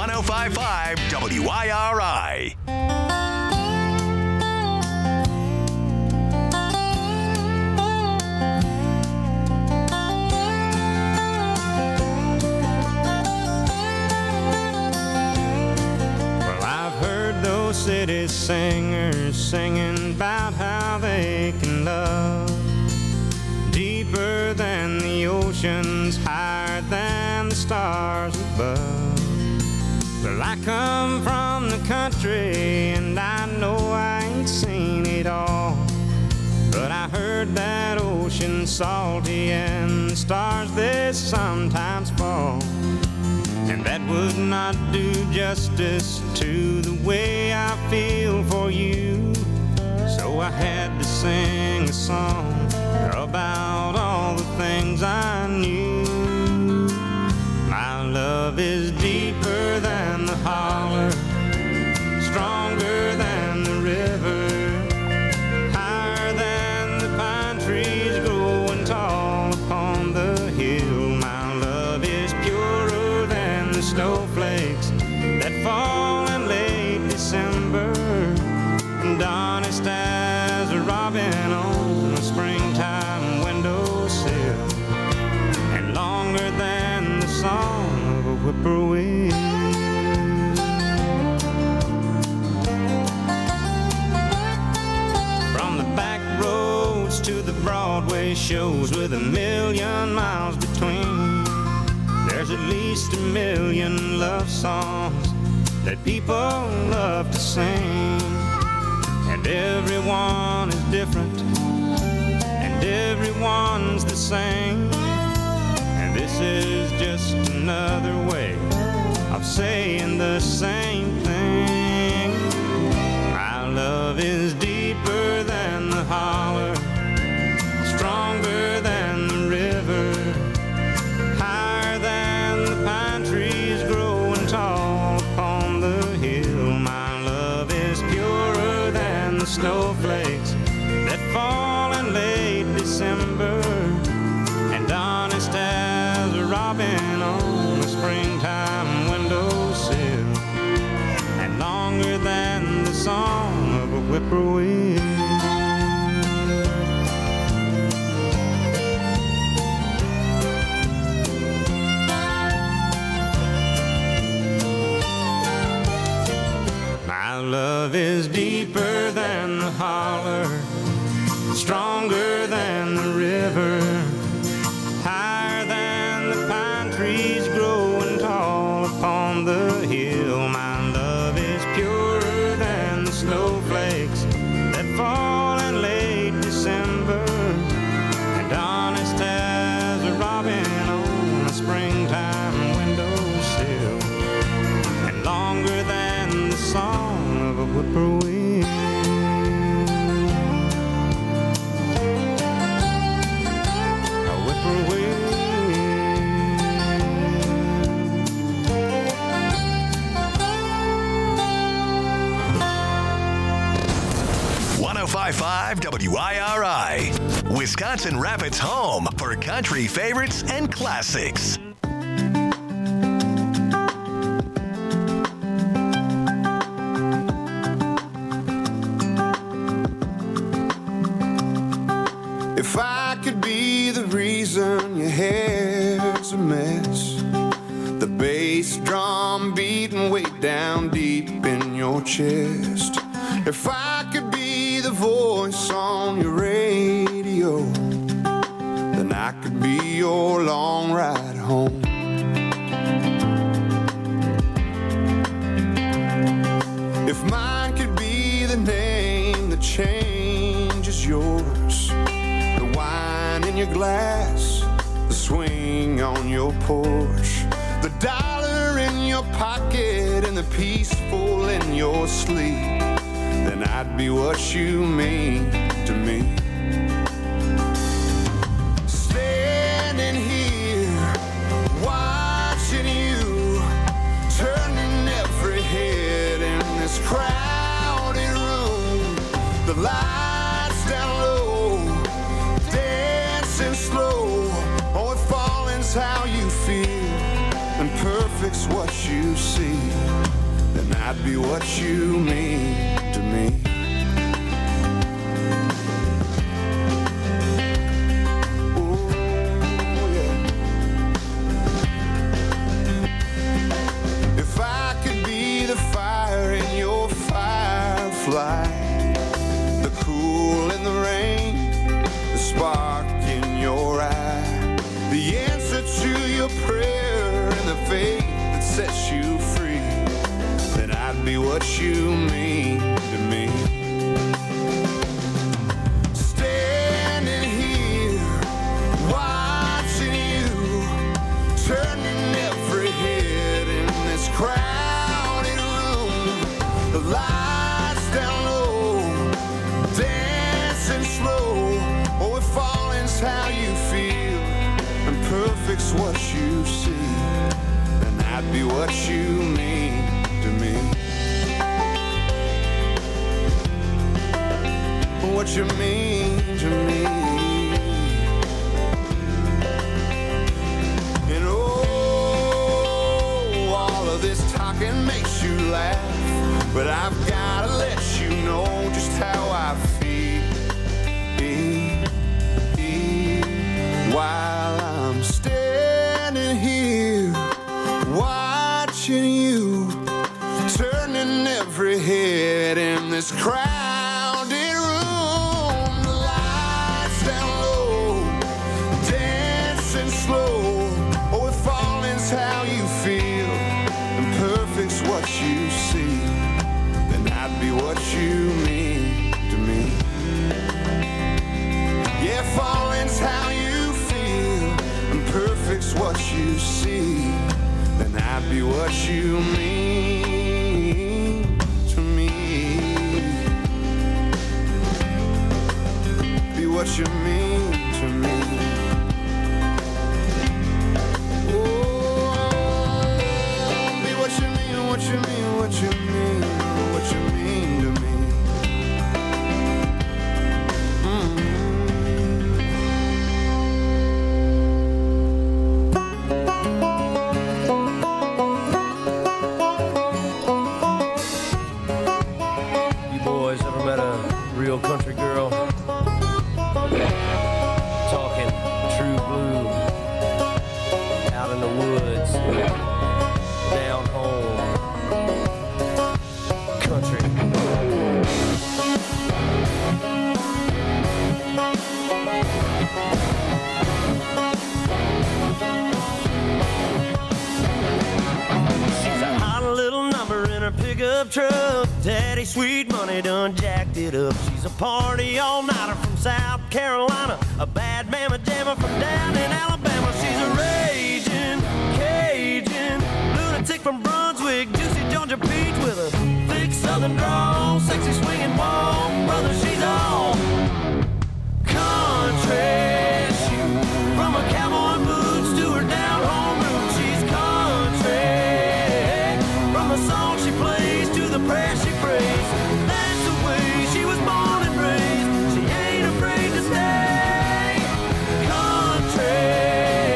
105.5 WIRI. Well, I've heard those city singers singing about how they can love deeper than the oceans, higher than the stars above. Well, I come from the country and I know I ain't seen it all, but I heard that ocean's salty and the stars they sometimes fall, and that would not do justice to the way I feel for you. So I had to sing a song about all the things I knew. My love is deeper than the holler, stronger than the river, higher than the pine trees growing tall upon the hill. My love is purer than the snowflakes that fall in late December, and honest as a robin on a springtime windowsill, and longer than the song of a whippoorwill. From the back roads to the Broadway shows with 1,000,000 miles between, there's at least 1,000,000 love songs that people love to sing. And everyone is different, and everyone's the same, and this is just another way of saying the same thing. My love is deeper than the holler, stronger than the river, higher than the pine trees growing tall upon the hill. My love is purer than the snowflakes that fall in late December, and honest as a robin on a springtime windowsill, and longer than the song of a whippoorwill. My love is deeper than the holler, stronger than the river, higher than the pine trees growing tall upon the hill. My love is purer than the snowflakes that fall in late December, and honest as a robin on a springtime windowsill, and longer than the song of a whippoorwill. A whippoorwill. 105.5 WIRI, Wisconsin Rapids' home for country favorites and classics. If I could be the reason your hair's a mess, the bass drum beating way down deep in your chest, if I could be the voice on your radio, then I could be your long ride home. If mine could be the name that changes yours, the wine in your glass, the swing on your porch, the dollar in your pocket and the peaceful in your sleep, then I'd be what you mean to me. Standing here, watching you, turning every head in this crowded room, the lights down low, dancing slow. Oh, if falling's how you feel, and perfect perfect's what you see, then I'd be what you mean to me. Fly, the cool in the rain, the spark in your eye, the answer to your prayer, and the faith that sets you free, then I'd be what you mean to me. Standing here, watching you, turning every head in this crowded room, the lights down low, dancing slow. Oh, if falling's how you feel, and perfect's what you see, then I'd be what you mean to me. What you mean to me. And oh, all of this talking makes you laugh, but I've gotta let you know just how I feel while I'm standing here watching you, turning every head in this crowded room. The lights down low, dancing slow. Oh, if falling's how you feel, and perfect's what you see, I'd be what you mean to me. Yeah, falling's how you feel, and perfect's what you see, then I'd be what you mean to me. Be what you mean to me. Oh, be what you mean, what you mean, what you mean. What you mean to me. You boys ever met a real country girl? Talking true blue, out in the woods, down home. Country. She's a hot little number in her pickup truck. Daddy sweet money done jacked it up. She's a party all-nighter from South Carolina, a bad mama jammer from down in Alabama. She's a raging Cajun lunatic from Brunswick, juicy Georgia peach with a thick southern drawl, sexy swinging walk. Brother, she's all country. From her cowboy boots to her down home roots, she's country. From the song she plays to the prayer she prays, that's the way she was born and raised. She ain't afraid to stay country.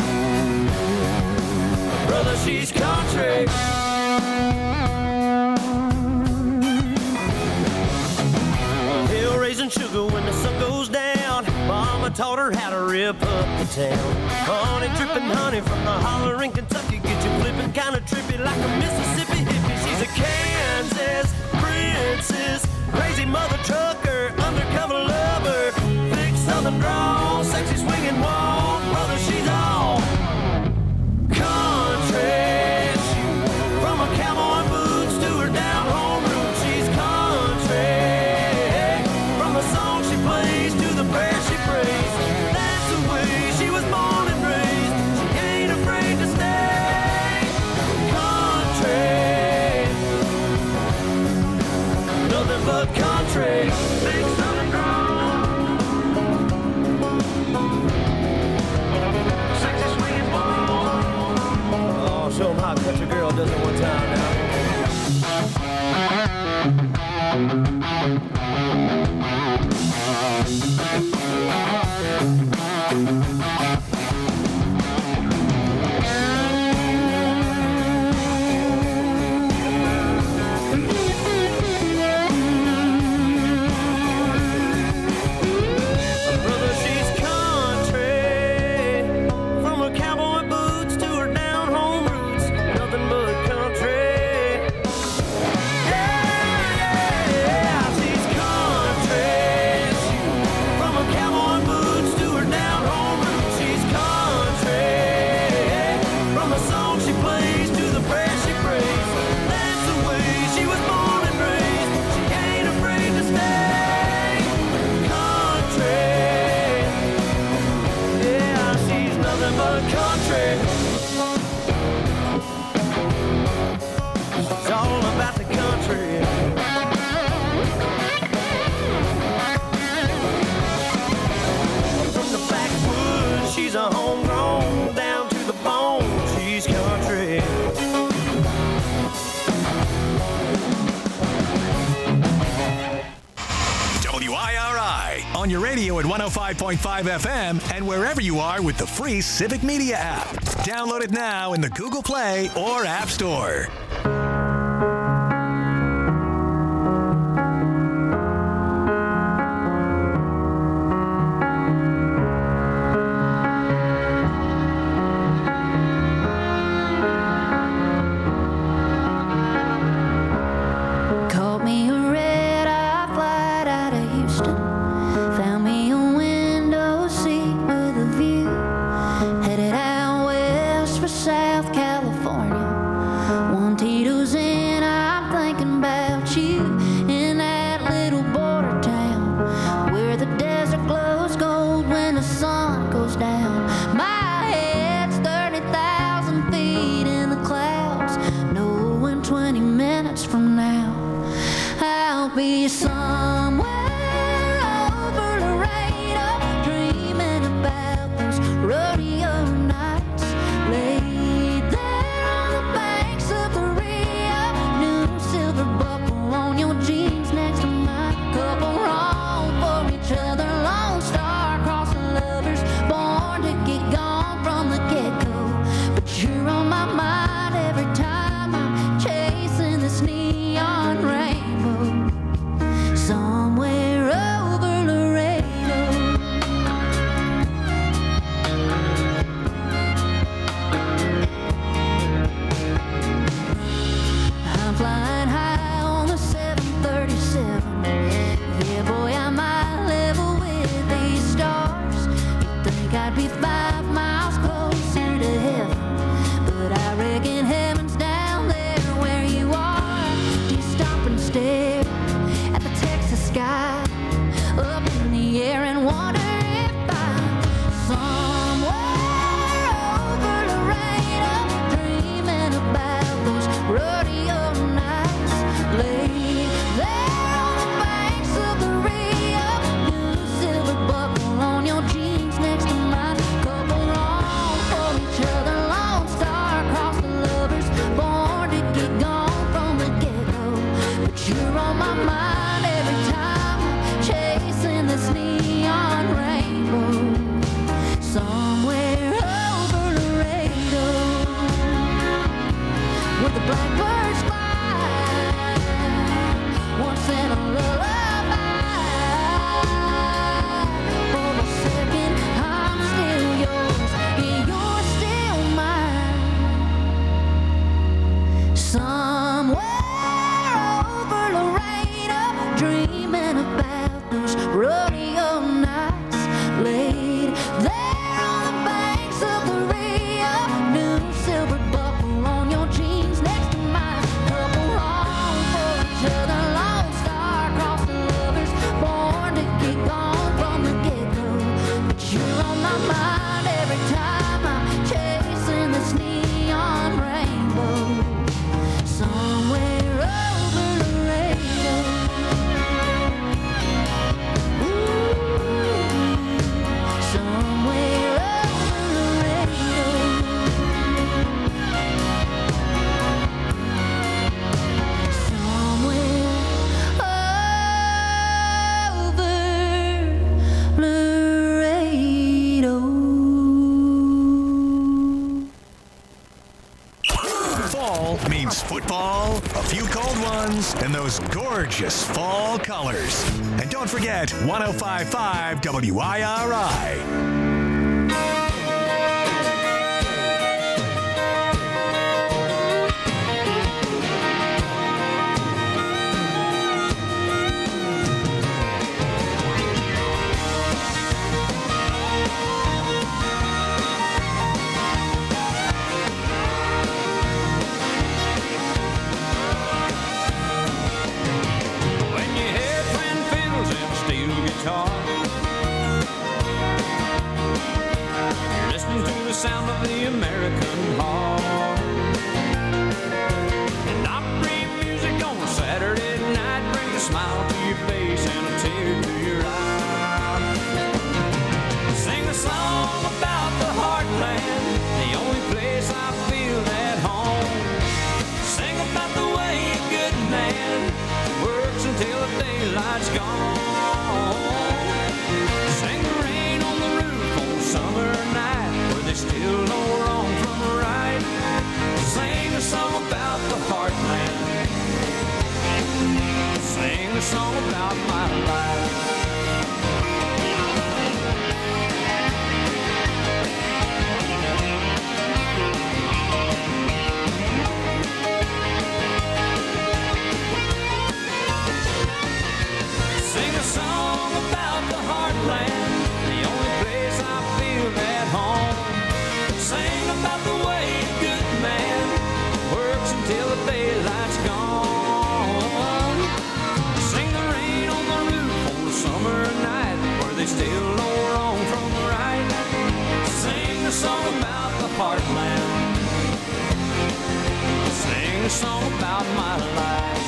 Brother, she's country. Hill raising sugar when the sun goes down. Mama taught her how to rip up the town. Honey dripping honey from the holler in Kentucky, get you flipping kinda trippy like a Mississippi hippie. She's a Kansas princess, crazy mother trucker, undercover lover, thick southern drawl, sexy swinging walk. Brother, she's all country. From her cowboy boots to her down home roots, she's country. From the song she plays to the prayer she prays, that's the way she was born and raised. She ain't afraid to stay country. Nothing but country. Big southern drawl, sexy swinging walk. Oh, show 'em how a country girl does it one time now. radio at 105.5 FM and wherever you are with the free Civic Media app. Download it now in the Google Play or App Store. Football, a few cold ones, and those gorgeous fall colors. And don't forget 105.5 WIRI. a song about my life. Sing a song about the heartland, the only place I feel at home. Sing about the way a good man works until the daylight's gone. Sing the rain on the roof on a summer night where they still know wrong from right. Sing a song about the heartland. Sing a song about my life.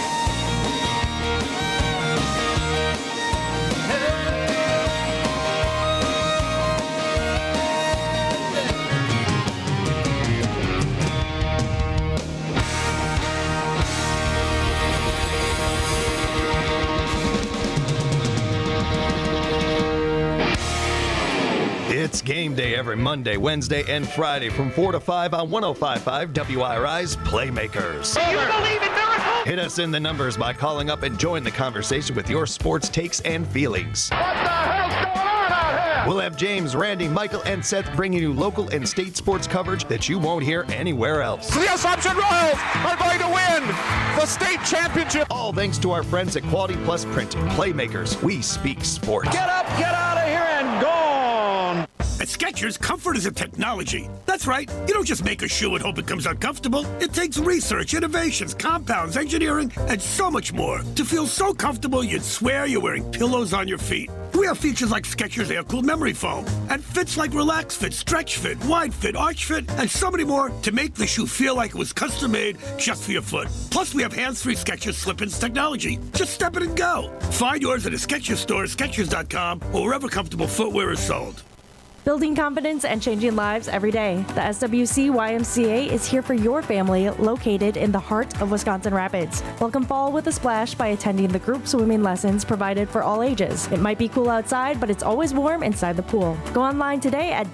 It's game day every Monday, Wednesday, and Friday from 4 to 5 on 105.5 WIRI's Playmakers. Do you believe in miracles? Hit us in the numbers by calling up and join the conversation with your sports takes and feelings. What the hell's going on out here? We'll have James, Randy, Michael, and Seth bringing you local and state sports coverage that you won't hear anywhere else. The Assumption Royals are going to win the state championship. All thanks to our friends at Quality Plus Printing. Playmakers, we speak sports. Get up, get out of here, and gone. At Skechers, comfort is a technology. That's right. You don't just make a shoe and hope it comes out comfortable. It takes research, innovations, compounds, engineering, and so much more to feel so comfortable you'd swear you're wearing pillows on your feet. We have features like Skechers Air-Cooled Memory Foam and fits like Relax Fit, Stretch Fit, Wide Fit, Arch Fit, and so many more to make the shoe feel like it was custom-made just for your foot. Plus, we have hands-free Skechers Slip-ins technology. Just step it and go. Find yours at a Skechers store, Skechers.com, or wherever comfortable footwear is sold. Building confidence and changing lives every day. The SWC YMCA is here for your family, located in the heart of Wisconsin Rapids. Welcome fall with a splash by attending the group swimming lessons provided for all ages. It might be cool outside, but it's always warm inside the pool. Go online today at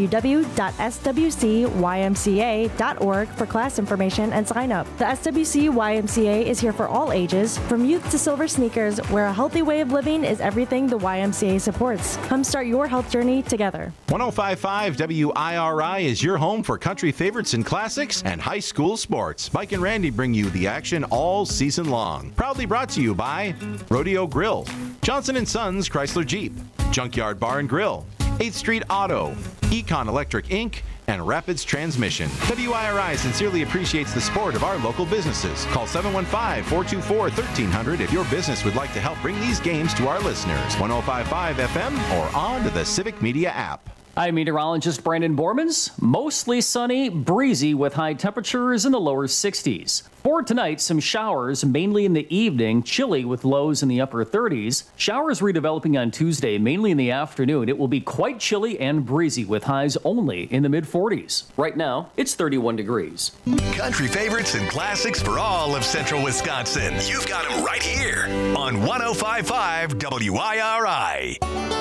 www.swcymca.org for class information and sign up. The SWC YMCA is here for all ages, from youth to silver sneakers, where a healthy way of living is everything the YMCA supports. Come start your health journey together. 105.5 WIRI is your home for country favorites and classics and high school sports. Mike and Randy bring you the action all season long. Proudly brought to you by Rodeo Grill, Johnson & Sons Chrysler Jeep, Junkyard Bar and Grill, 8th Street Auto, Econ Electric Inc., and Rapids Transmission. WIRI sincerely appreciates the support of our local businesses. Call 715-424-1300 if your business would like to help bring these games to our listeners. 105.5 FM or on to the Civic Media app. I'm meteorologist Brandon Bormans. Mostly sunny, breezy with high temperatures in the lower 60s. For tonight, some showers, mainly in the evening, chilly with lows in the upper 30s. Showers redeveloping on Tuesday, mainly in the afternoon. It will be quite chilly and breezy with highs only in the mid-40s. Right now, it's 31 degrees. Country favorites and classics for all of central Wisconsin. You've got them right here on 105.5 WIRI.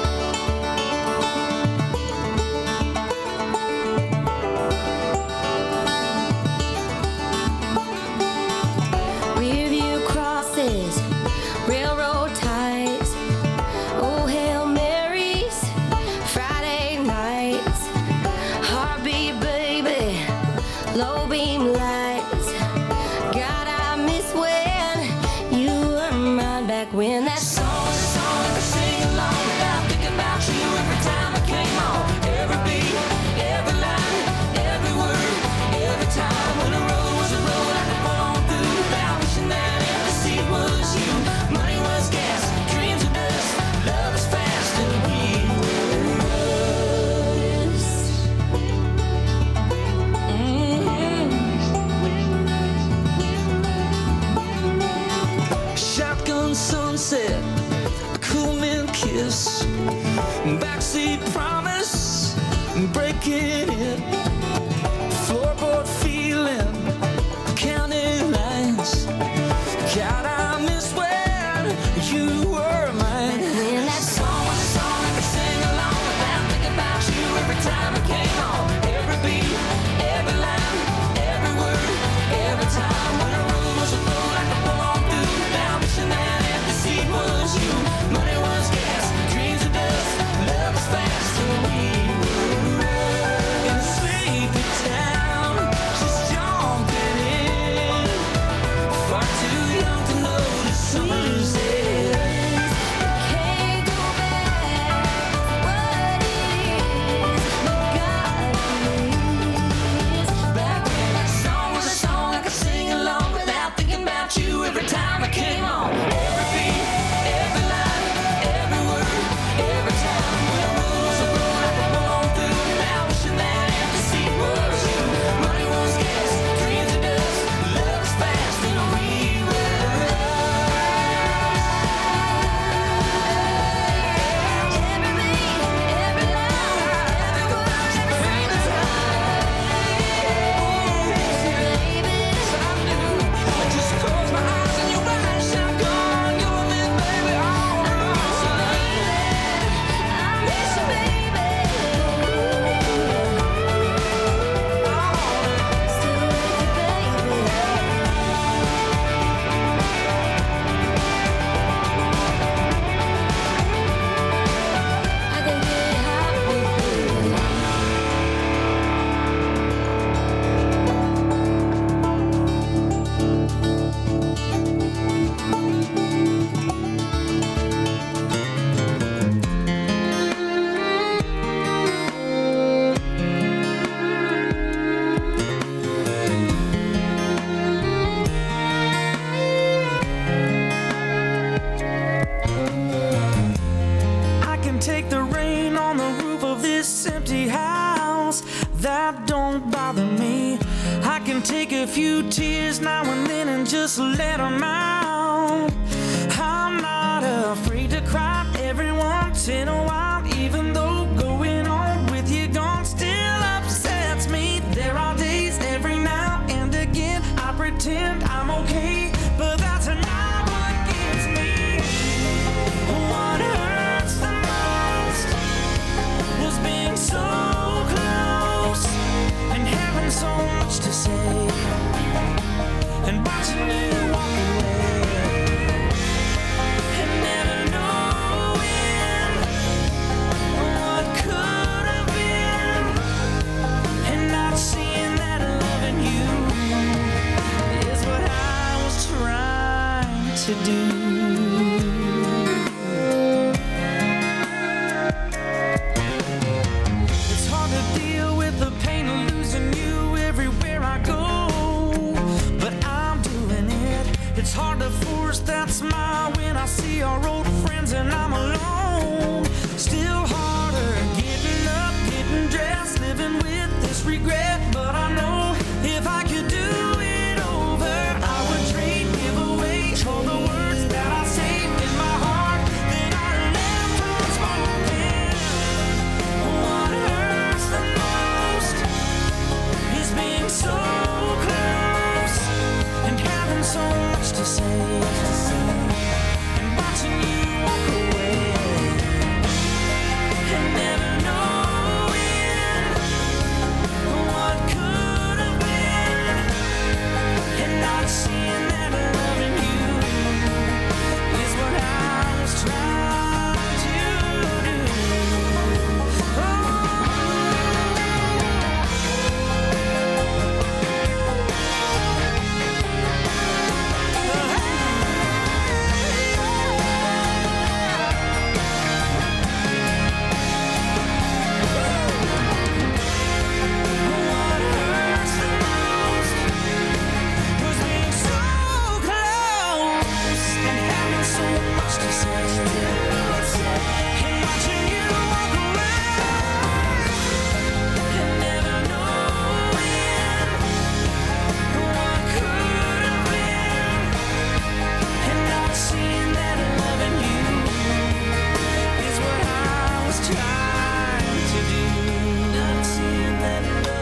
Railroad ties, oh Hail Marys, Friday nights, heartbeat baby, low beam lights. God, I miss when you were mine back when that song I sing along without thinking about you every time I came on. Every beat, every line, every word, every time when a road was a road I could pull on through without wishing that every seat was you. Money was gas, dreams were dust, love was fast, and we were us. Shotgun sunset, a cool mint kiss, backseat promise, breaking it, floorboard feeling, counting lines. God, I miss when you were mine. When that song was a song I could sing along without thinking about you every time it came on. Every beat, every line, every word, every time when a road was a road I could pull on through without wishing that empty seat a few tears now and then and just let them out. I'm not afraid to cry every once in a while, even though going on with you gone still upsets me. There are days every now and again I pretend I'm okay, but that's not what gives me. What hurts the most was being so close and having so much to say and watching you walk away and never knowing what could have been and not seeing that loving you is what I was trying to do. It's hard to deal with the pain of losing you everywhere I go, but I'm doing it. It's hard to force that smile when I see our old friends and I'm alone. Still harder getting up, getting dressed, living with this regret, but I know if I could do it over, I would trade, give away all the words that I saved in my heart, then I left unspoken. What hurts the most is being so close and having so much to say and watching you walk away and never knowing what could have been and not seeing that loving you is what I was trying to do. What hurts the most was being so close and having so much to say and watching you walk away and never knowing what could have been and not seeing that loving you is what I was trying to do. Not seeing that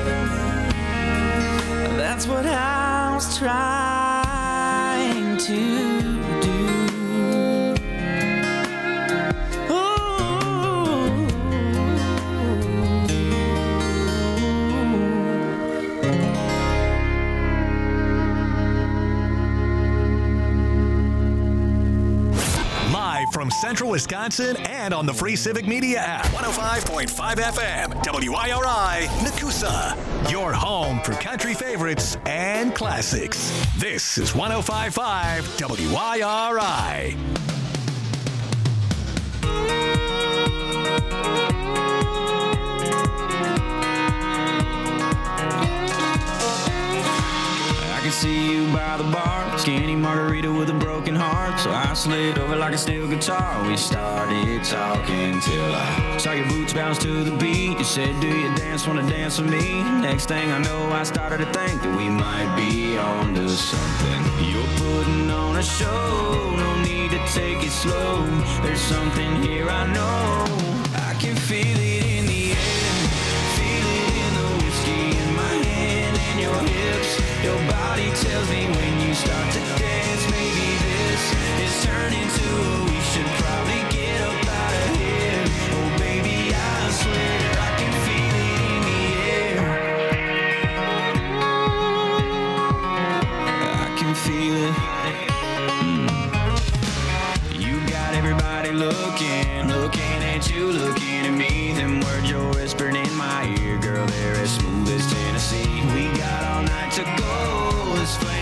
loving you, that's what I was trying to do. Live from Central Wisconsin and on the free Civic Media app. 105.5 FM, WIRI, Nakusa. Your home for country favorites and classics. This is 105.5 WIRI. I can see you by the bar, skinny margarita with a broken heart. So I slid over like a steel guitar. We started talking till I saw your boots bounce to the beat. You said, do you wanna dance with me? Next thing I know, I started to think that we might be on to something. You're putting on a show, no need to take it slow. There's something here I know. I can feel it in the air, feel it in the whiskey in my hand and your hips. Your body tells me when you start to dance, maybe this is turning to we should probably get up out of here. Oh baby, I swear I can feel it in the air. I can feel it. You got everybody looking at you, looking at me. Them words you're whispering in my ear, girl, they're as smooth as Tennessee. We got all night to go. This flame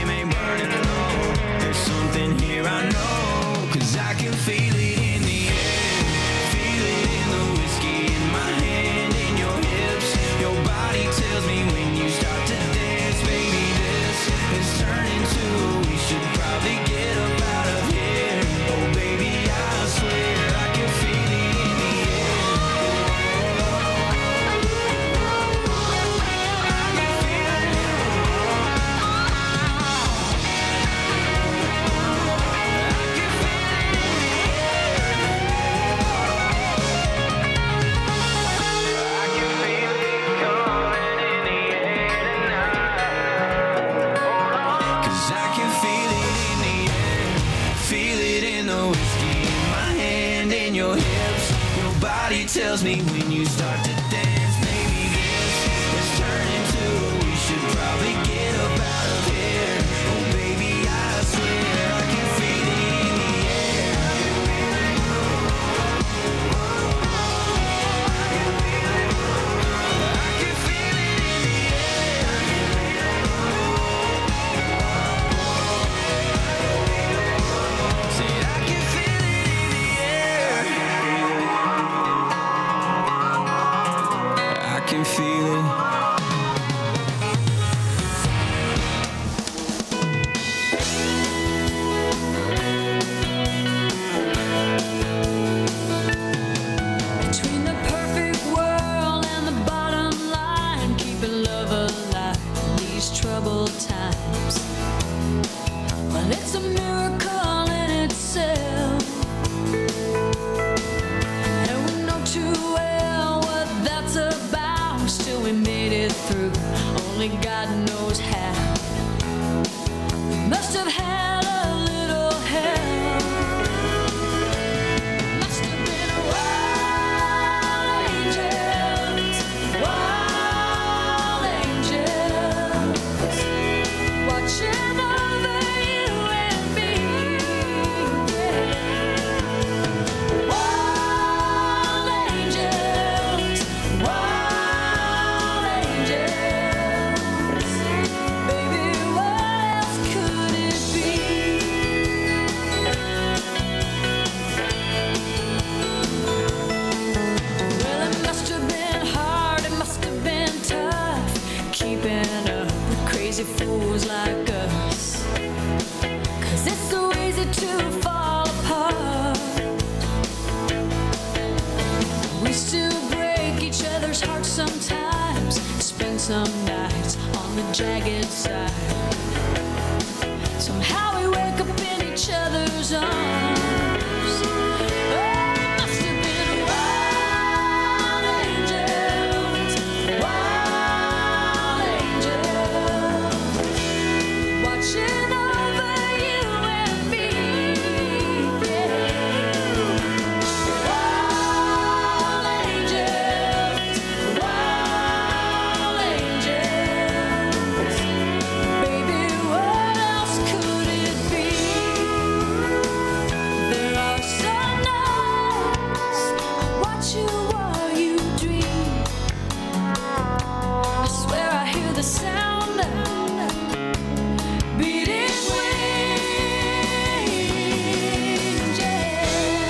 'Cause I can feel it in the air, feel it in the whiskey, in my hand, in your hips. Your body tells me when you start to dance, maybe this is turning to we should probably get up out of here. Oh baby, I swear I can feel it in the air. I can feel it in the air. Say I can feel it in the air. I can feel it. Between the perfect world and the bottom line, keeping love alive in these troubled times. Well, it's a miracle in itself, and we know too well what that's about. Still, we made it through. Only God knows how. We must have had a little help. Must have been wild angels, watching over you and me. Yeah. Wild angels, baby, what else could it be? Well, it must have been hard, it must have been tough, keeping up with crazy fools like us. 'Cause it's so easy to fall apart. We still break each other's hearts sometimes, spend some nights on the jagged side. Somehow we wake up in each other's arms. Oh, it must have been wild angels, watching over you and me. Yeah. Wild angels, baby, what else could it be? There are some nights I watch you while you dream. I swear I hear the sound of beating wings, yeah.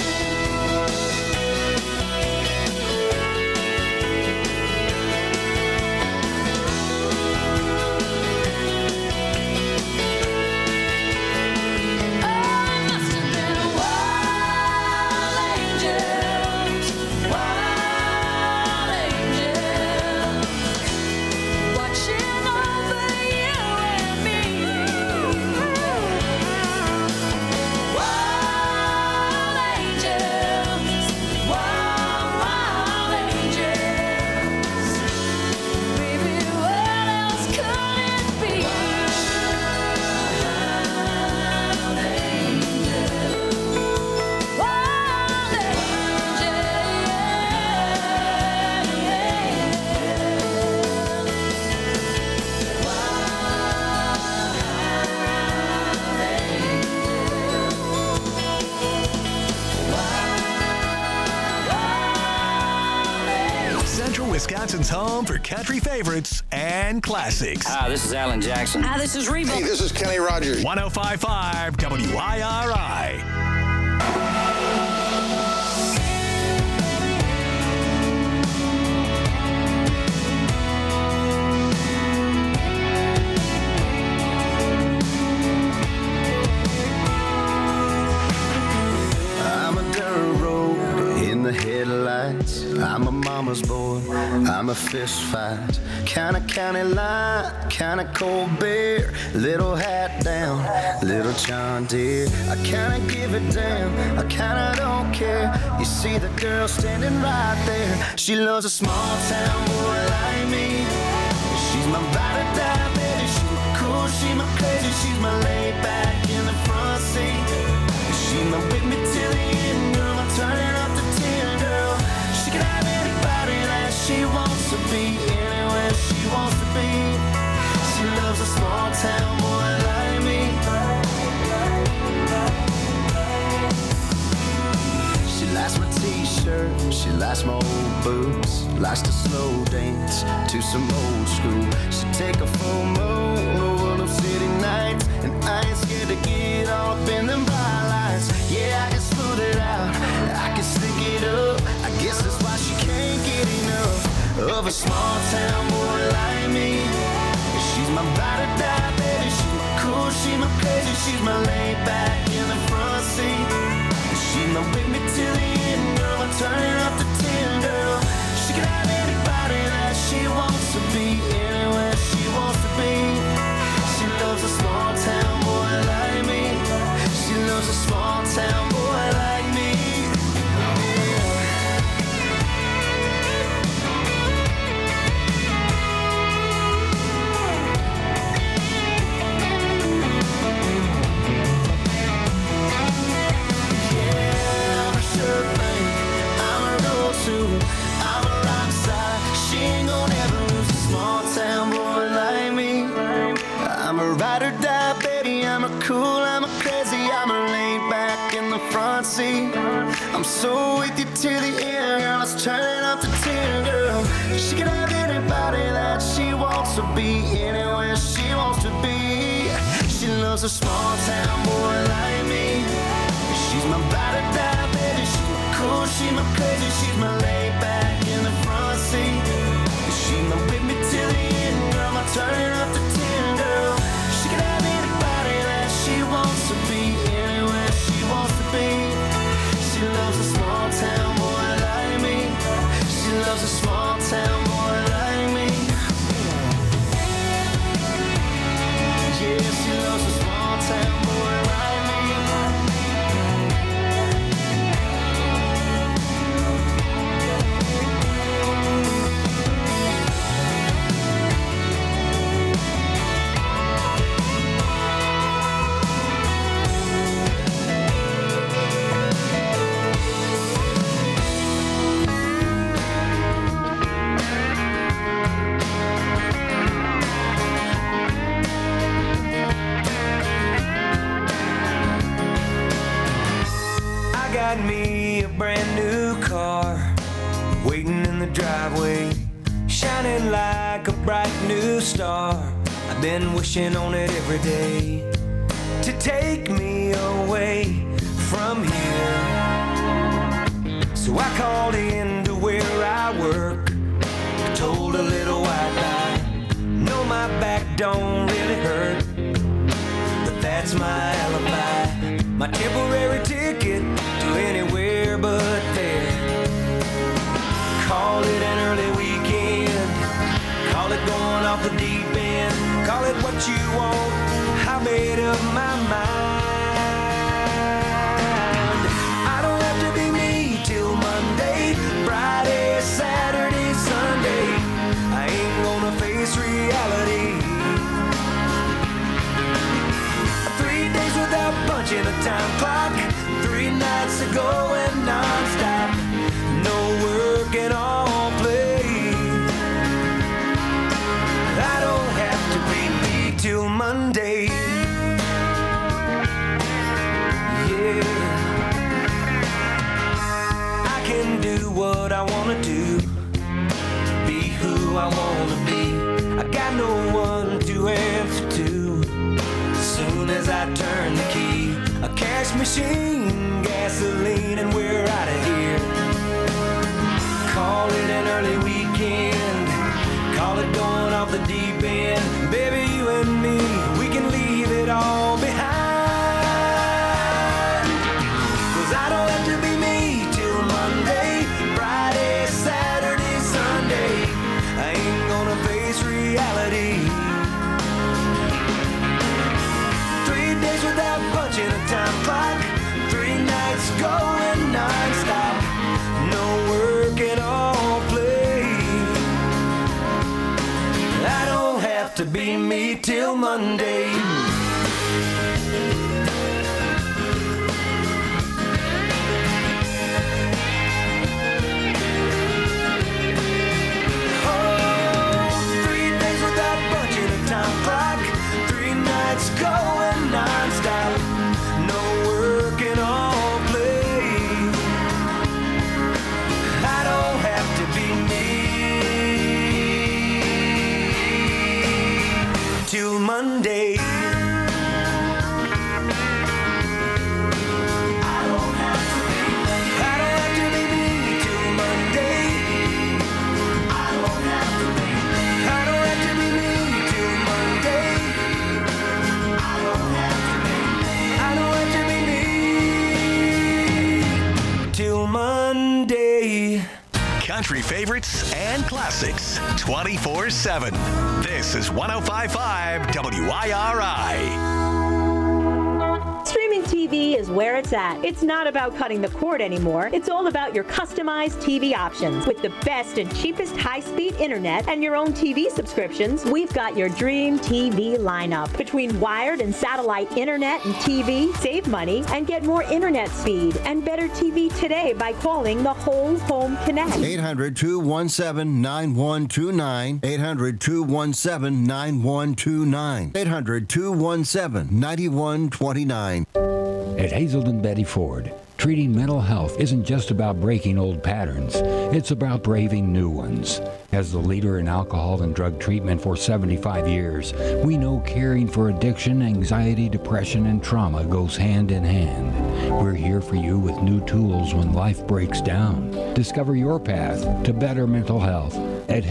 Oh, it must have been wild angels, watching over you and me. Wild angels, baby, what else could it be? Wild Central Wisconsin's home for country favorites and classics. Hi, this is Alan Jackson. Hi, this is Reba. Hey, this is Kenny Rogers. 105.5 WIRI. I'm a dirt road in the headlights. I'm a mama's boy. I'm a fist fight. Kinda county line, kinda cold beer. Little hat down, little John Deere. I kinda give it down, I kinda don't care. You see the girl standing right there. She loves a small town boy like me. She's my ride or die, baby. She's cool cool, she's my crazy, she's my laid back in the front seat. She's my with me till the end, girl, I'm turning up the 10, girl. She can have anybody that she wants to be, anywhere she wants to be. She loves a small town boy like me. She likes my t-shirt, she likes my old boots, likes to slow dance to some old school. She take a full moon over them city nights, and I ain't scared to get all up in them bright lights. Yeah, I can smooth it out, I can stick it up. I guess that's why she can't get enough of a small town boy like me. She's my ride or die, baby. She's my cool, she's my crazy, she's my laid back in the front seat. She's my with me till the end, girl. I'm turning up the 10, girl. She can have anybody that she wants to be, anywhere she wants to be. She loves a small town boy like me. She loves a small town boy like me. I'm a rock star. She ain't gonna ever lose a small town boy like me. I'm a ride or die, baby. I'm a cool, I'm a crazy, I'm a laid back in the front seat. I'm so with you till the end, girl. Let's turn up the 10, girl. She can have anybody that she wants to be, anywhere she wants to be. She loves a small town boy like me. She's my ride or die, baby. She's my cool, she's my crazy, she's my laid back in the front seat. She's my with me till the end, girl. I'm turning up the 10, girl. She can have anybody that she wants to be, anywhere she wants to be. She loves a small town boy like me. She loves a small town boy like me. Yeah, she loves a small town boy like me. Me a brand new car waiting in the driveway, shining like a bright new star. I've been wishing on it every day to take me away from here. So I called in to where I work, told a little white lie. No, my back don't really hurt, but that's my alibi, my temporary ticket to anywhere but there. Call it an early weekend, call it going off the deep end, call it what you want, I made up my mind. I don't have to be me till Monday, Friday, Saturday, Sunday. I ain't gonna face reality. 3 days without punching a time clock, 3 nights ago and non-stop, no work and all play. I don't have to be me till Monday. Yeah, I can do what I wanna do, be who I wanna be. I got no one to answer to. As soon as I turn the key, a cash machine, gasoline, and we're out of here. Call it an early weekend, call it going off the deep end. Baby, you and me, we can leave it all behind. 'Cause I don't have to be me till Monday, Friday, Saturday, Sunday. I ain't gonna face reality. 3 days without punching a time clock, 3 nights going non-stop, no work at all play. I don't have to be me till Monday. Going non-stop, no work and all play. I don't have to be me till Monday. Monday. Country favorites and classics 24/7. This is 105.5 WIRI. Streaming TV is where it's at. It's not about cutting the cord anymore. It's all about your customized TV options. With the best and cheapest high-speed internet and your own TV subscriptions, we've got your dream TV lineup. Between wired and satellite internet and TV, save money and get more internet speed and better TV today by calling the Whole Home Connect. 800-217-9129. 800-217-9129. 800-217-9129. At Hazelden Betty Ford, treating mental health isn't just about breaking old patterns. It's about braving new ones. As the leader in alcohol and drug treatment for 75 years, we know caring for addiction, anxiety, depression, and trauma goes hand in hand. We're here for you with new tools when life breaks down. Discover your path to better mental health at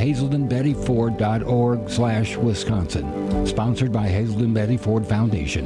hazeldenbettyford.org/Wisconsin. Sponsored by Hazelden Betty Ford Foundation.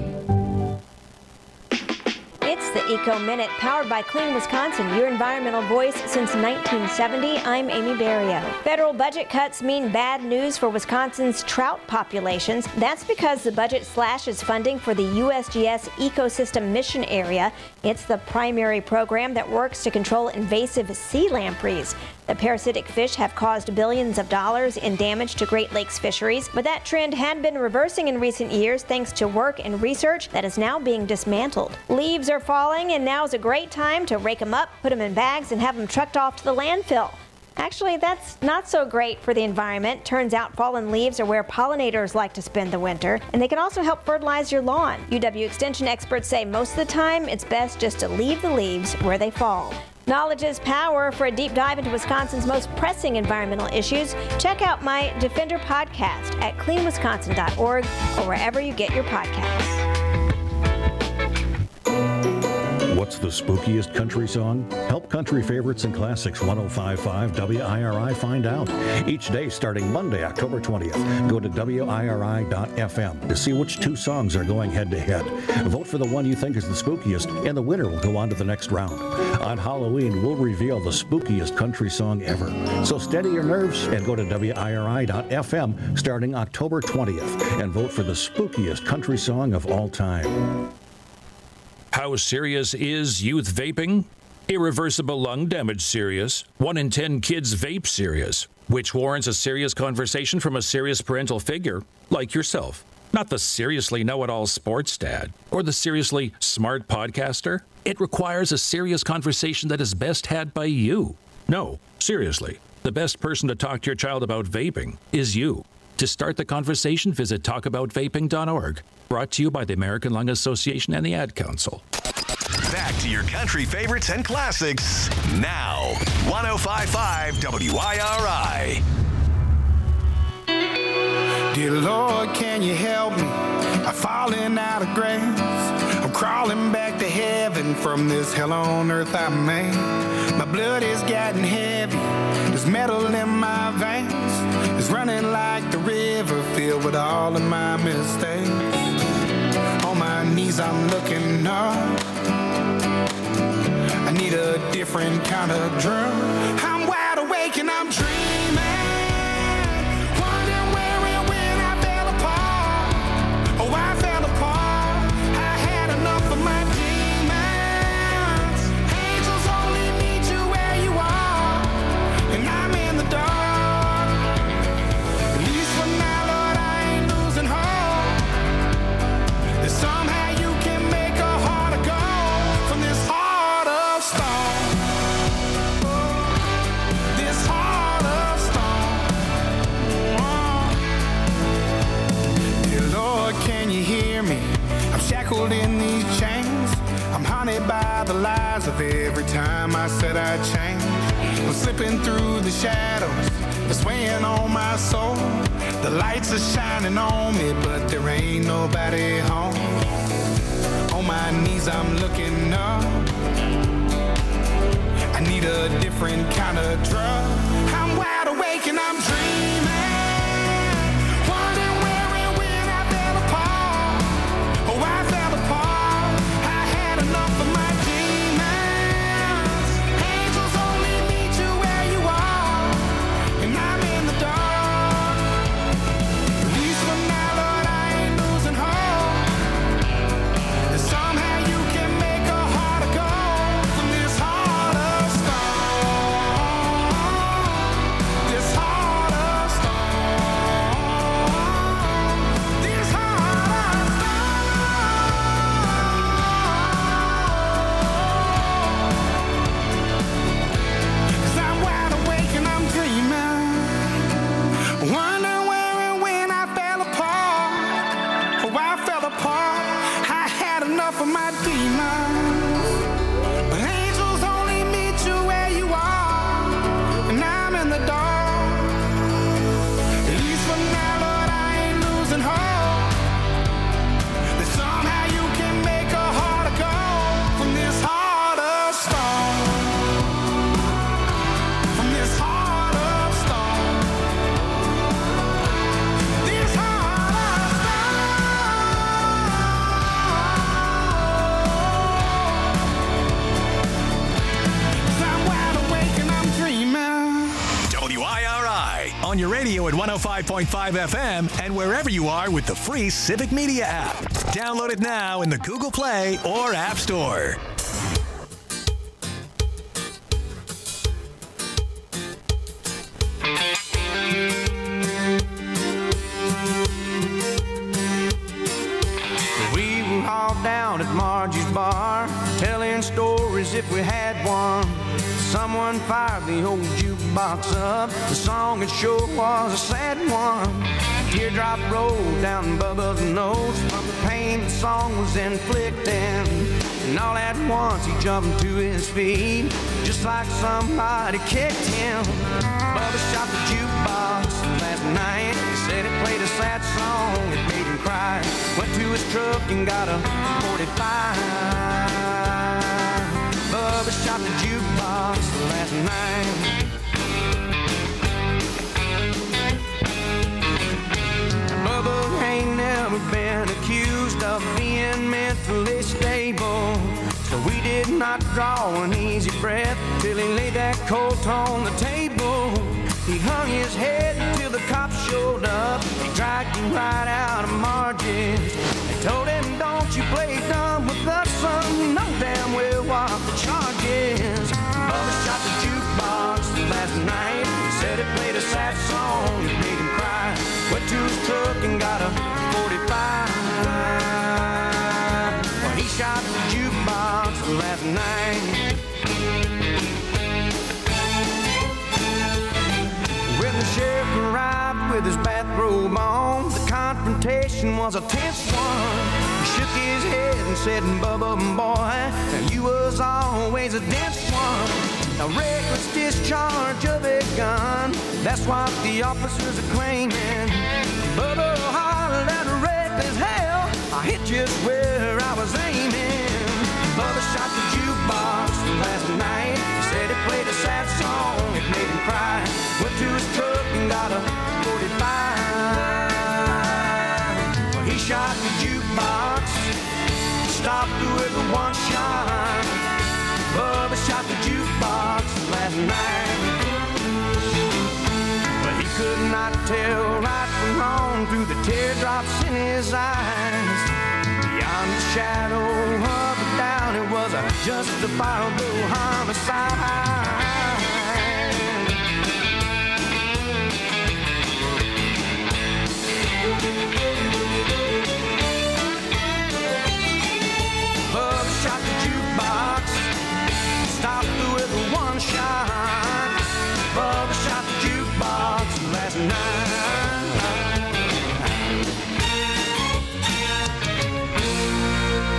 It's the Eco Minute, powered by Clean Wisconsin, your environmental voice since 1970. I'm Amy Barrio. Federal budget cuts mean bad news for Wisconsin's trout populations. That's because the budget slashes funding for the USGS Ecosystem Mission Area. It's the primary program that works to control invasive sea lampreys. The parasitic fish have caused billions of dollars in damage to Great Lakes fisheries, but that trend had been reversing in recent years thanks to work and research that is now being dismantled. Leaves are falling, and now is a great time to rake them up, put them in bags, and have them trucked off to the landfill. Actually, that's not so great for the environment. Turns out fallen leaves are where pollinators like to spend the winter, and they can also help fertilize your lawn. UW Extension experts say most of the time it's best just to leave the leaves where they fall. Knowledge is power. For a deep dive into Wisconsin's most pressing environmental issues, check out my Defender podcast at cleanwisconsin.org or wherever you get your podcasts. What's the spookiest country song? Help Country Favorites and Classics 105.5 WIRI find out. Each day starting Monday, October 20th. Go to WIRI.FM to see which two songs are going head-to-head. Vote for the one you think is the spookiest, and the winner will go on to the next round. On Halloween, we'll reveal the spookiest country song ever. So steady your nerves and go to WIRI.FM starting October 20th and vote for the spookiest country song of all time. How serious is youth vaping? Irreversible lung damage serious. 1 in 10 kids vape serious, which warrants a serious conversation from a serious parental figure like yourself. Not the seriously know-it-all sports dad or the seriously smart podcaster. It requires a serious conversation that is best had by you. No, seriously, the best person to talk to your child about vaping is you. To start the conversation, visit talkaboutvaping.org. Brought to you by the American Lung Association and the Ad Council. Back to your country favorites and classics now. 105.5 WIRI. Dear Lord, can you help me? I'm falling out of grace. I'm crawling back to heaven from this hell on earth I made. My blood is getting heavy. There's metal in my veins. It's running like the river filled with all of my mistakes. On my knees I'm looking up. I need a different kind of drum. I'm wide awake and I'm dreaming. Wondering where and when I fell apart. Oh, I fell apart. I had enough of my demons. Angels only meet you where you are. And I'm in the dark. At least for now, Lord, I ain't losing hope. tangled in these chains. I'm haunted by the lies of every time I said I'd change. I'm slipping through the shadows, it's weighing on my soul. The lights are shining on me, but there ain't nobody home. On my knees I'm looking up, I need a different kind of drug. I'm wide awake and I'm dreaming, wondering where and when I fell apart. Oh, I fell apart, I had enough of my demons. Angels only meet you where you are, and I'm in the dark. At least for now, Lord, I ain't losing hope. And somehow you can make a heart of gold from this heart of stone. This heart of stone. This heart of stone. 'Cause I'm wide awake and I'm dreaming, wondering where and when I fell apart. Oh, I fell apart, I had enough of my demons. But angels only meet you where you are, and I'm in the dark. At least for now, Lord, I ain't losing hope. That somehow you can make a heart of gold from this heart of stone. From this heart of stone. This heart of stone. 'Cause I'm wide awake and I'm dreaming. WIRI on your radio at 105.5 FM and wherever you are with the free Civic Media app. Download it now in the Google Play or App Store. We were all down at Margie's bar, telling stories if we had one. Someone fired the old jukebox up. The song it sure was a sad one. A teardrop rolled down Bubba's nose from the pain the song was inflicting. And all at once he jumped to his feet, just like somebody kicked him. Bubba shot the jukebox last night. He said it played a sad song, it made him cry. Went to his truck and got a 45. Bubba shot the jukebox last night. Bubba ain't never been accused of being mentally stable, so we did not draw an easy breath till he laid that coat on the table. He hung his head till the cops showed up. He dragged him right out of Margie's. They told him, don't you play dumb with us, son. You know damn well what the charge is. Bubba shot the jukebox last night. He said it played a sad song, it made him cry. Went to his truck and got a 45. Well, he shot the jukebox last night. When the sheriff arrived with his bathrobe on, the confrontation was a tense one. He shook his head and said, Bubba, boy, now you was always a dense one. A reckless discharge of a gun, that's what the officers are claiming. Bubba hollered out reckless hell, I hit just where I was aiming. Bubba shot the jukebox last night. He said it played a sad song, it made him cry. Went to his truck and got a 45. Well, he shot the jukebox, stopped with a one shot. Bubba shot the jukebox last night. But he could not tell right from wrong through the teardrops in his eyes. Beyond the shadow of a doubt, it was a justifiable homicide. Bubba shot the jukebox, stopped with a one shot. Bubba shot the jukebox last night.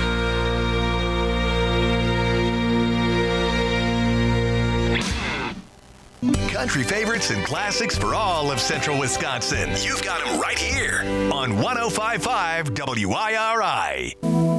country favorites and classics for all of central Wisconsin. You've got them right here on 105.5 WIRI.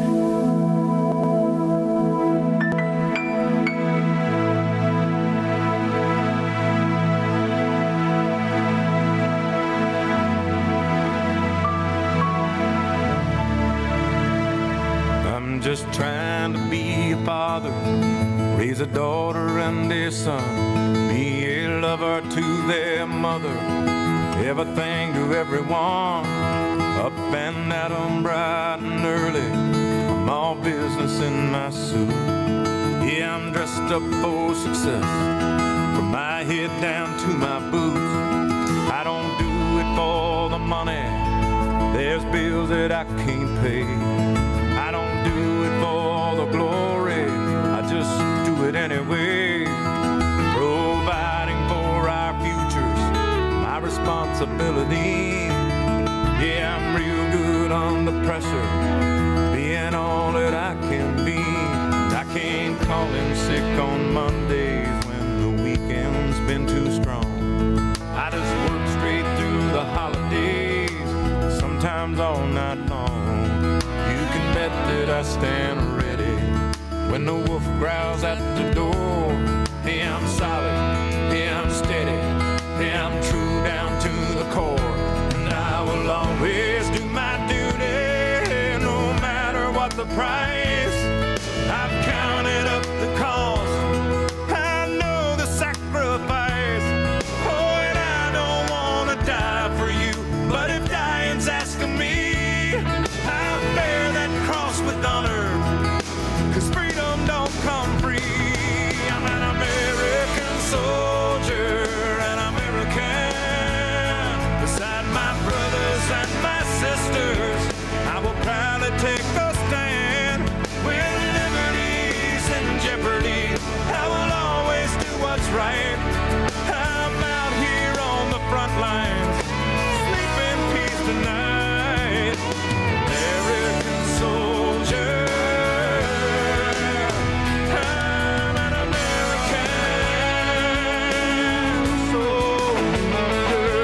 I'm just trying to be a father, raise a daughter and a son, be a lover to their mother, everything to everyone, up and at 'em bright and early, I'm all business in my suit. Yeah, I'm dressed up for success, from my head down to my boots. I don't do it for the money, there's bills that I can't pay. I don't do it for the glory, I just do it anyway. Providing for our futures, my responsibility. Yeah, I'm real good under pressure, being all that I can be. I can't call in sick on Mondays when the weekend's been too strong. I just work straight through the holidays, sometimes all night long. You can bet that I stand ready when the wolf growls at the door. Hey, I'm solid, hey, I'm steady, hey, I'm true down to the core. And I will always do my duty, no matter what the price. I've counted up the cost, I know the sacrifice. Oh, and I don't want to die for you, but if dying's asking me, I'll bear that cross with honor, 'cause freedom don't come free. I'm an American soldier, an American. Beside my brothers and my sisters, I will proudly take a stand. When liberty's in jeopardy, I will always do what's right. I'm out here on the front lines, sleep in peace tonight. American soldier, I'm an American soldier.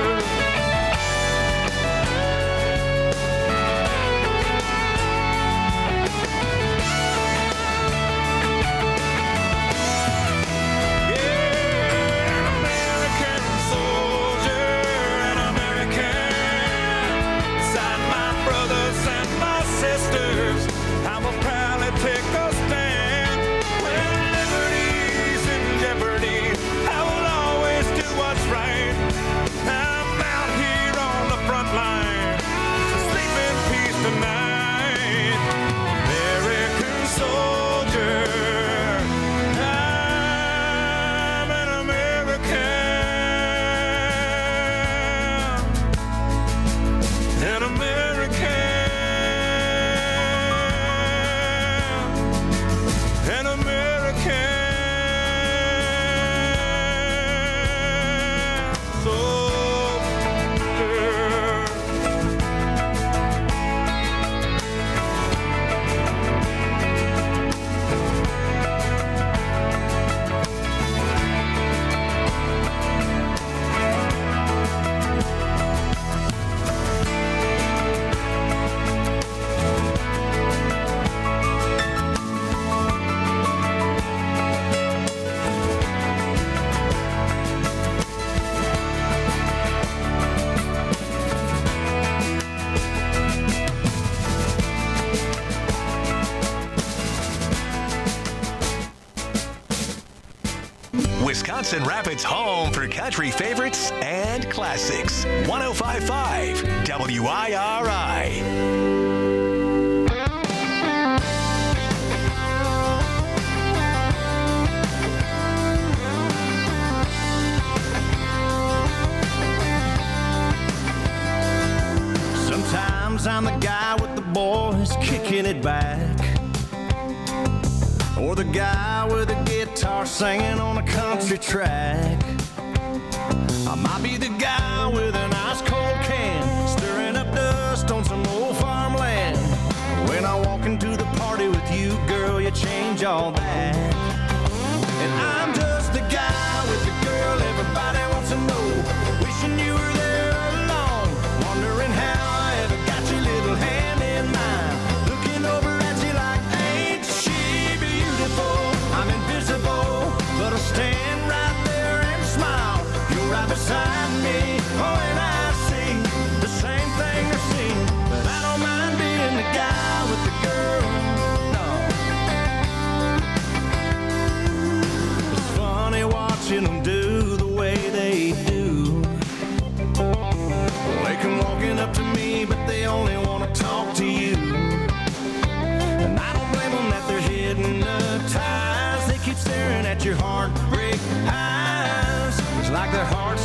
American soldier, an American. Beside my brothers and my sisters, I will proudly take a stand. When liberty's in jeopardy, I will always do what's right. I'm out here on the front line, so sleep in peace tonight. American soldier, I'm an American, an American, an American soldier. Wisconsin Rapids' home for country favorites and classics. 105.5 WIRI. Sometimes I'm the guy with the boys kicking it back, or the guy with a guitar singing on a country track. I might be the guy with an ice cold can, stirring up dust on some old farmland. When I walk into the party with you, girl, you change all that. And I'm just the guy with the girl everybody wants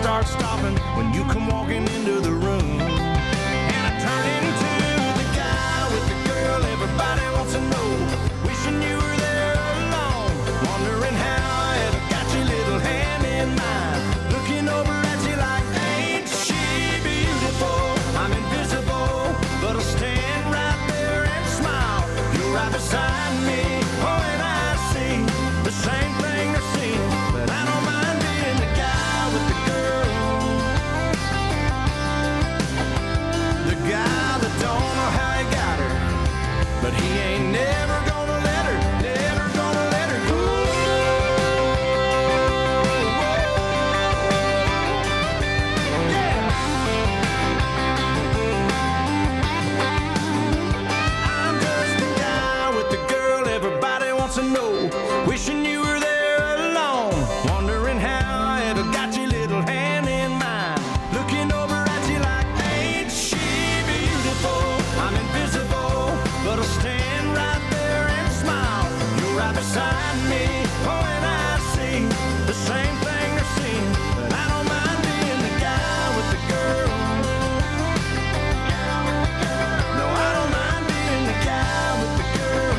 start stopping when you come walking into the room. And I turn into the guy with the girl everybody wants to know. Wishing you were there alone, wondering how I ever got your little hand in mine. Looking over at you like, ain't she beautiful? I'm invisible, but I'll stand right there and smile. You're right beside me, oh, and I see the same thing they're seeing. But I don't mind being the guy with the girl, the guy that don't know how he got her, but he ain't never gonna let her, never gonna let her go. Yeah. I'm just the guy with the girl everybody wants to know. Wishing you were there alone, wondering how I ever got your little hand in mine. Looking over at you like, ain't she beautiful? I'm invisible, but I'll stand right there and smile. You're right beside me, oh, and I see the same thing they're seeing. But I don't mind being the guy with the girl. No, I don't mind being the guy with the girl.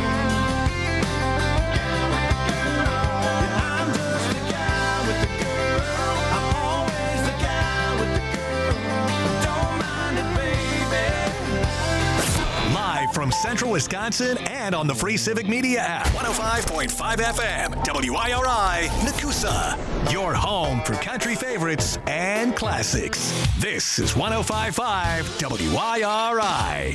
Yeah, I'm just the guy with the girl. I'm always the guy with the girl. Don't mind it, baby. Live from Central Wisconsin and on the free Civic Media app. 105.5 FM, WIRI, Nakusa. Your home for country favorites and classics. This is 105.5 WIRI.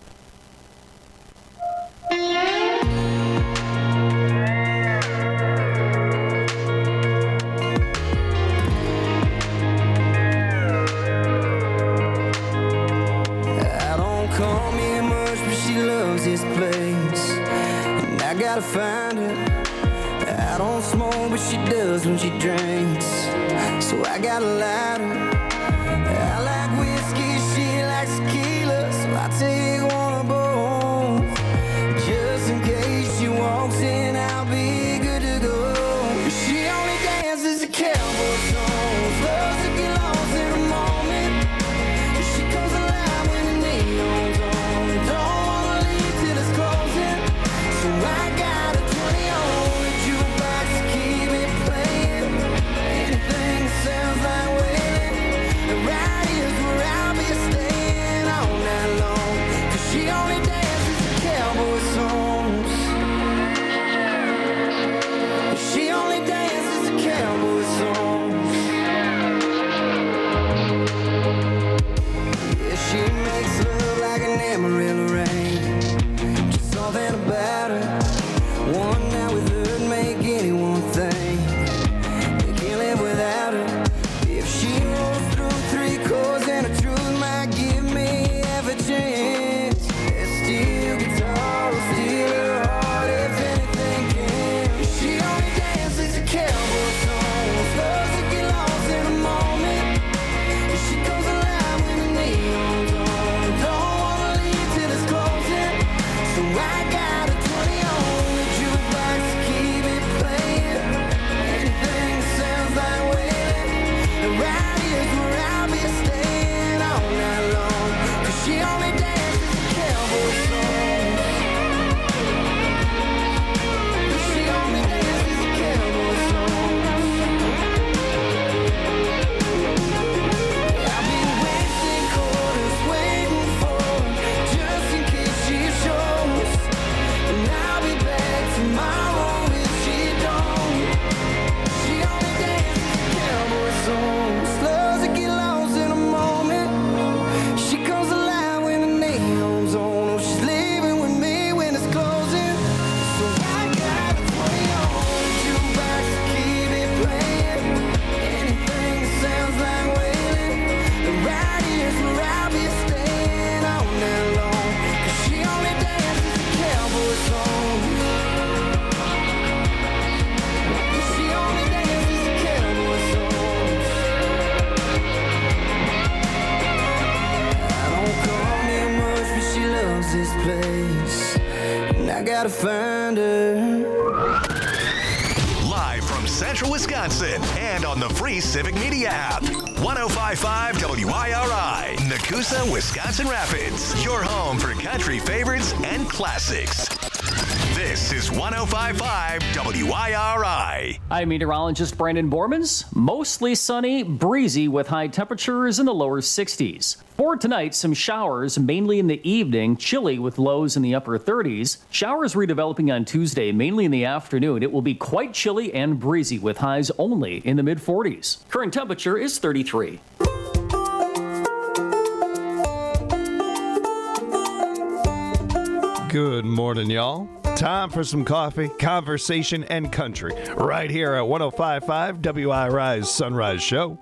I don't come here much, but she loves this place, and I gotta find her. I don't smoke, but she does when she drinks, so I gotta light her. I like whiskey, she likes tequila, so I take one of both. Just in case she walks in, I'll be good to go. She only dances to cowboy songs, loves to get lost in a moment. She comes alive when the neon's on, don't wanna leave till it's closing. So I got a 20 on the jukebox to keep it playing. Anything that sounds like wailing, right here's where I'll be staying all night long. 'Cause she only dances to cowboy songs. She only dances to cowboy songs. Yeah, she makes love like an Amarillo rain. Just something about her. One night with her would make anyone think they can't live without her. If she rolls through 3 chords, then the truth might give me half a chance. That steel guitar will steal her heart if anything can. She only dances to cowboy songs, loves to get lost in a moment. She comes alive when the neon's on, don't wanna leave till it's closing. So I got a 20 on the jukebox to keep it playing. Anything that sounds like wailing, and right here's where I'll be staying all night long. 'Cause she only dances to cowboy songs. She only dances to cowboy songs. I'll be wasting quarters waiting for her, just in case she shows. And I'll be back tomorrow if she don't. She only dances to cowboy songs, loves to get lost in a moment. She comes alive when the neon's on. Oh, she's leaving with me when it's closing. So I got a 20 on the jukebox to keep it playing. Anything that sounds like wailing, and right here's where I'll be staying all night long. 'Cause she only dances to cowboy songs. She only dances to cowboy songs. I don't come here much, but she loves this place, and I gotta find her. Live from Central Wisconsin and on the free Civic Media app. 105.5 WIRI, Nakusa, Wisconsin Rapids. Your home for country favorites and classics. This is 105.5 WIRI. I'm meteorologist Brandon Bormans. Mostly sunny, breezy with high temperatures in the lower 60s. For tonight, some showers, mainly in the evening, chilly with lows in the upper 30s. Showers redeveloping on Tuesday, mainly in the afternoon. It will be quite chilly and breezy with highs only in the mid 40s. Current temperature is 33. Good morning, y'all. Time for some coffee, conversation, and country right here at 105.5 WIRI's Sunrise Show.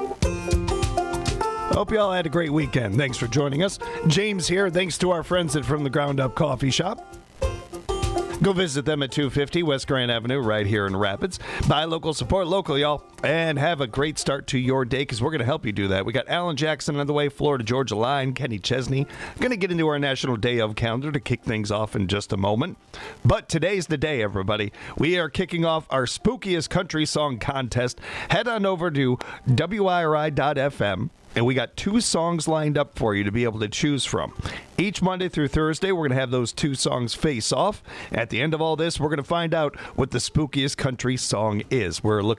Hope you all had a great weekend. Thanks for joining us. James here. Thanks to our friends at From the Ground Up Coffee Shop. Go visit them at 250 West Grand Avenue right here in Rapids. Buy local, support local, y'all. And have a great start to your day because we're going to help you do that. We got Alan Jackson on the way, Florida-Georgia line, Kenny Chesney. Going to get into our National Day of calendar to kick things off in just a moment. But today's the day, everybody. We are kicking off our spookiest country song contest. Head on over to WIRI.fm. And we got 2 songs lined up for you to be able to choose from. Each Monday through Thursday, we're going to have those 2 songs face off. At the end of all this, we're going to find out what the spookiest country song is. We're looking